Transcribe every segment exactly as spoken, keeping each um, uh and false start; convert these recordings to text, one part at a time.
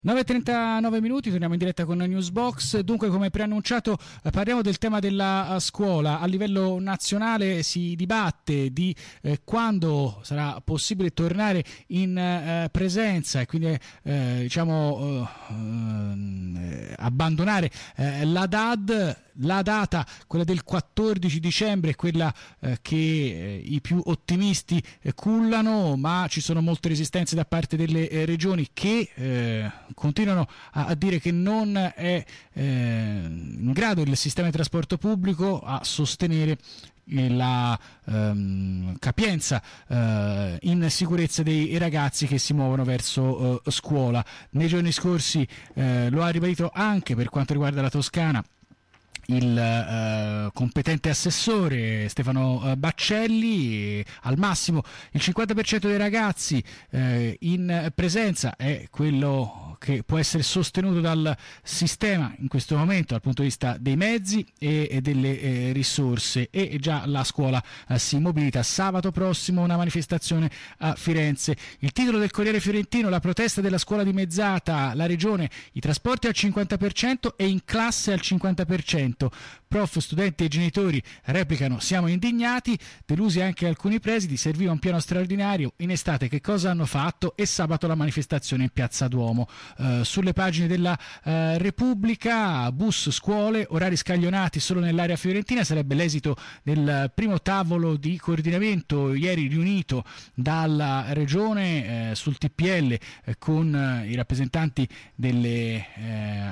nove e trentanove minuti, torniamo in diretta con Newsbox. Dunque, come preannunciato, eh, parliamo del tema della eh, scuola. A livello nazionale si dibatte di eh, quando sarà possibile tornare in eh, presenza e quindi eh, diciamo eh, eh, abbandonare eh, la D A D. La data, quella del quattordici dicembre, è quella eh, che eh, i più ottimisti eh, cullano, ma ci sono molte resistenze da parte delle eh, regioni che eh, continuano a, a dire che non è eh, in grado il sistema di trasporto pubblico a sostenere la ehm, capienza eh, in sicurezza dei ragazzi che si muovono verso eh, scuola. Nei giorni scorsi eh, lo ha ribadito anche per quanto riguarda la Toscana il eh, competente assessore Stefano eh, Baccelli. Eh, al massimo il cinquanta per cento dei ragazzi eh, in presenza è quello che può essere sostenuto dal sistema in questo momento dal punto di vista dei mezzi e, e delle eh, risorse, e già la scuola eh, si mobilita. Sabato prossimo una manifestazione a Firenze. Il titolo del Corriere Fiorentino: la protesta della scuola dimezzata, la regione, i trasporti al cinquanta per cento e in classe al cinquanta per cento. Prof, studenti e genitori replicano: siamo indignati. Delusi anche alcuni presidi, serviva un piano straordinario. In estate che cosa hanno fatto? E sabato la manifestazione in Piazza Duomo. Uh, sulle pagine della uh, Repubblica: bus, scuole, orari scaglionati solo nell'area fiorentina. Sarebbe l'esito del primo tavolo di coordinamento ieri riunito dalla regione eh, sul T P L eh, con eh, i rappresentanti delle, eh,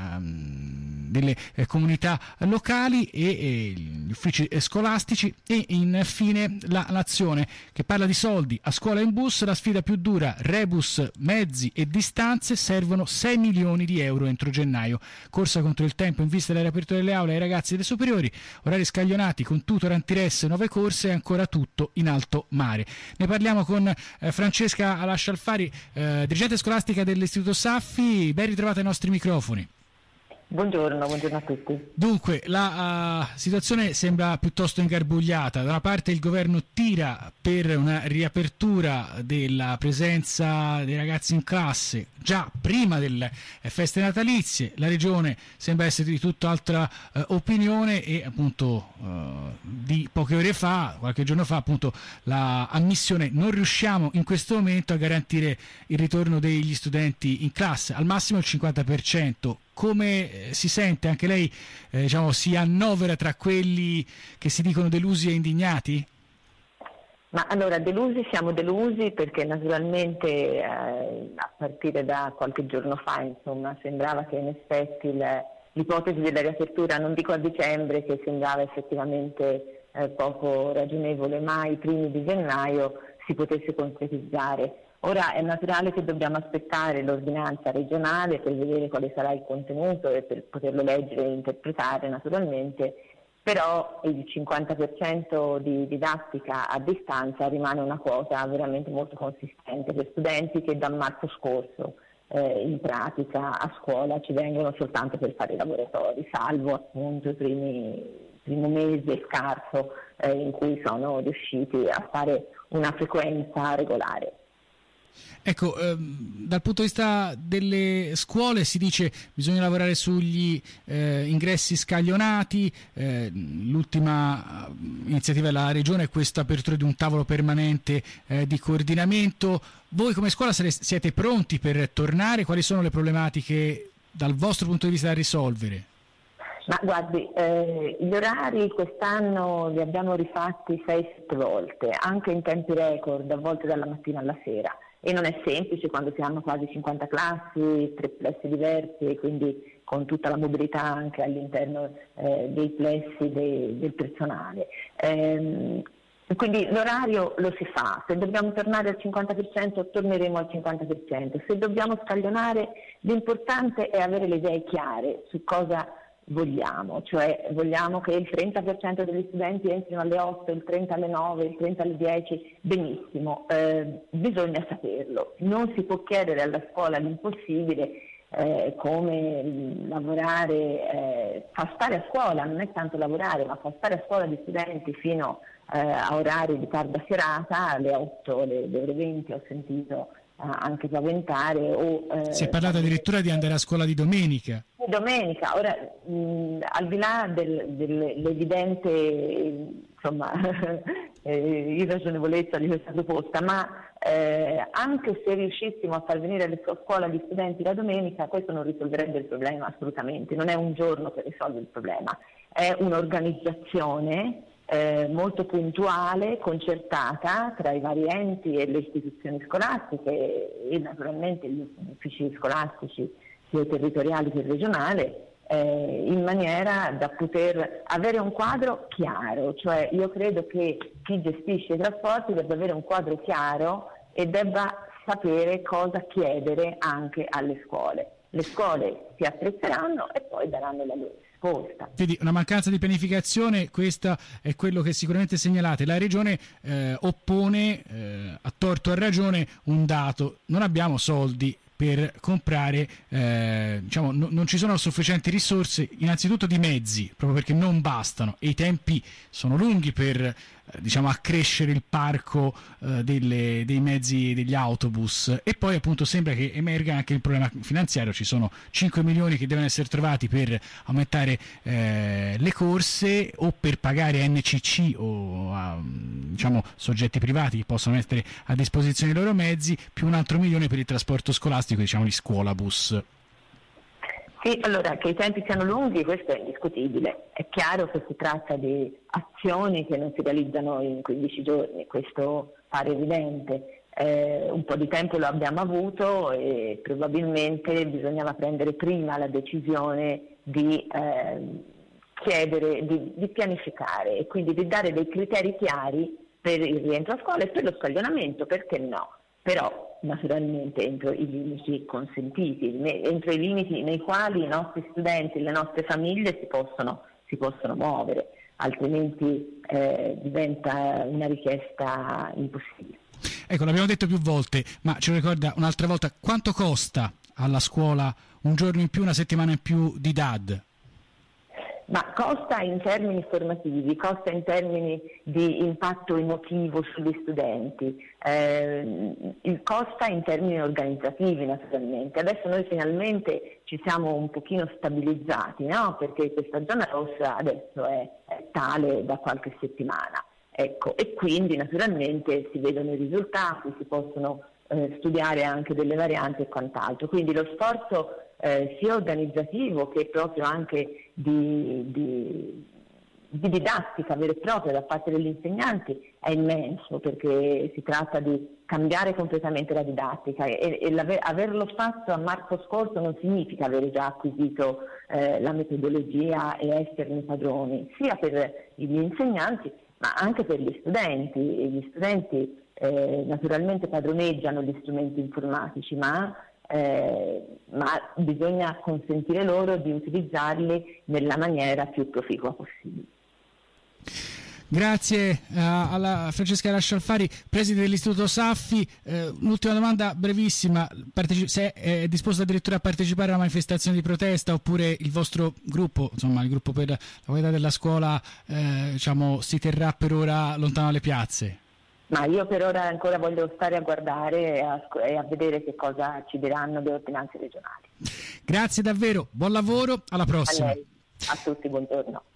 delle eh, comunità locali e, e gli uffici scolastici. E infine la Nazione, che parla di soldi a scuola e in bus. La sfida più dura: rebus, mezzi e distanze, servono sei milioni di euro entro gennaio. Corsa contro il tempo in vista della riapertura delle aule ai ragazzi delle superiori. Orari scaglionati con tutor, antiress, nuove corse e ancora tutto in alto mare. Ne parliamo con eh, Francesca Lascialfari, eh, dirigente scolastica dell'Istituto Saffi. Ben ritrovata ai nostri microfoni. Buongiorno, buongiorno a tutti. Dunque, la uh, situazione sembra piuttosto ingarbugliata. Da una parte il governo tira per una riapertura della presenza dei ragazzi in classe già prima delle eh, feste natalizie. La regione sembra essere di tutt'altra uh, opinione e appunto uh, di poche ore fa, qualche giorno fa, appunto la ammissione: non riusciamo in questo momento a garantire il ritorno degli studenti in classe, al massimo il cinquanta per cento. Come si sente? Anche lei eh, diciamo, si annovera tra quelli che si dicono delusi e indignati? Ma allora, delusi siamo delusi perché naturalmente eh, a partire da qualche giorno fa, insomma, sembrava che in effetti il, l'ipotesi della riapertura, non dico a dicembre, che sembrava effettivamente eh, poco ragionevole, ma ai primi di gennaio si potesse concretizzare. Ora è naturale che dobbiamo aspettare l'ordinanza regionale per vedere quale sarà il contenuto e per poterlo leggere e interpretare naturalmente, però il cinquanta per cento di didattica a distanza rimane una cosa veramente molto consistente per studenti che da marzo scorso eh, in pratica a scuola ci vengono soltanto per fare i laboratori, salvo appunto i primi primo mese scarso eh, in cui sono riusciti a fare una frequenza regolare. Ecco, ehm, dal punto di vista delle scuole si dice bisogna lavorare sugli eh, ingressi scaglionati. Eh, l'ultima iniziativa della regione è questa apertura di un tavolo permanente eh, di coordinamento. Voi come scuola sareste, siete pronti per tornare? Quali sono le problematiche dal vostro punto di vista da risolvere? Ma guardi, eh, gli orari quest'anno li abbiamo rifatti sei sette volte, anche in tempi record, a volte dalla mattina alla sera. E non è semplice quando si hanno quasi cinquanta classi, tre plessi diversi, e quindi con tutta la mobilità anche all'interno eh, dei plessi de, del personale. Ehm, quindi l'orario lo si fa, se dobbiamo tornare al cinquanta per cento torneremo al cinquanta per cento, se dobbiamo scaglionare l'importante è avere le idee chiare su cosa vogliamo, cioè vogliamo che il trenta per cento degli studenti entrino alle otto, il trenta alle nove, il trenta alle dieci, benissimo, eh, bisogna saperlo, non si può chiedere alla scuola l'impossibile, eh, come lavorare, eh, fa stare a scuola, non è tanto lavorare, ma fa stare a scuola gli studenti fino eh, a orari di tarda serata, alle otto, alle ore venti ho sentito anche paventare. O, eh, si è parlato addirittura di andare a scuola di domenica. Domenica, ora mh, al di là del, dell'evidente insomma, eh, irragionevolezza di questa proposta, ma eh, anche se riuscissimo a far venire a scuola gli studenti la domenica, questo non risolverebbe il problema assolutamente, non è un giorno che risolve il problema, è un'organizzazione eh, molto puntuale, concertata tra i vari enti e le istituzioni scolastiche e naturalmente gli uffici scolastici sia territoriali che regionali, eh, in maniera da poter avere un quadro chiaro, cioè io credo che chi gestisce i trasporti debba avere un quadro chiaro e debba sapere cosa chiedere anche alle scuole. Le scuole si attrezzeranno e poi daranno la loro risposta. Vedi, una mancanza di pianificazione, questo è quello che sicuramente segnalate. La Regione eh, oppone eh, a torto o a ragione un dato: non abbiamo soldi per comprare, eh, diciamo, no, non ci sono sufficienti risorse, innanzitutto di mezzi, proprio perché non bastano e i tempi sono lunghi per eh, diciamo, accrescere il parco eh, delle, dei mezzi, degli autobus, e poi appunto sembra che emerga anche il problema finanziario. Ci sono cinque milioni che devono essere trovati per aumentare eh, le corse o per pagare N C C o a, diciamo, soggetti privati che possono mettere a disposizione i loro mezzi, più un altro milione per il trasporto scolastico, diciamo di scuola bus. Sì, allora, che i tempi siano lunghi, questo è indiscutibile. È chiaro che si tratta di azioni che non si realizzano in quindici giorni, questo pare evidente. Eh, un po' di tempo lo abbiamo avuto e probabilmente bisognava prendere prima la decisione di eh, chiedere, di, di pianificare e quindi di dare dei criteri chiari per il rientro a scuola e per lo scaglionamento, perché no? Però naturalmente entro i limiti consentiti, entro i limiti nei quali i nostri studenti e le nostre famiglie si possono, si possono muovere, altrimenti eh, diventa una richiesta impossibile. Ecco, l'abbiamo detto più volte, ma ce lo ricorda un'altra volta: quanto costa alla scuola un giorno in più, una settimana in più di D A D? Ma costa in termini formativi, costa in termini di impatto emotivo sugli studenti, eh, costa in termini organizzativi naturalmente. Adesso noi finalmente ci siamo un pochino stabilizzati, no? Perché questa zona rossa adesso è, è tale da qualche settimana. Ecco, e quindi naturalmente si vedono i risultati, si possono eh, studiare anche delle varianti e quant'altro. Quindi lo sforzo eh, sia organizzativo che proprio anche di, di, di didattica vera e propria da parte degli insegnanti è immenso, perché si tratta di cambiare completamente la didattica e, e averlo fatto a marzo scorso non significa avere già acquisito eh, la metodologia e esserne padroni, sia per gli insegnanti ma anche per gli studenti. Gli studenti eh, naturalmente padroneggiano gli strumenti informatici, ma, eh, ma bisogna consentire loro di utilizzarli nella maniera più proficua possibile. Grazie uh, alla Francesca Lascialfari, preside dell'Istituto Saffi. Uh, l'ultima domanda brevissima: Parteci- se è disposto addirittura a partecipare alla manifestazione di protesta, oppure il vostro gruppo, insomma il gruppo per la qualità della scuola, eh, diciamo, si terrà per ora lontano dalle piazze? Ma io per ora ancora voglio stare a guardare e a, e a vedere che cosa ci diranno le ordinanze regionali. Grazie davvero, buon lavoro, alla prossima. A lei, a tutti, buongiorno.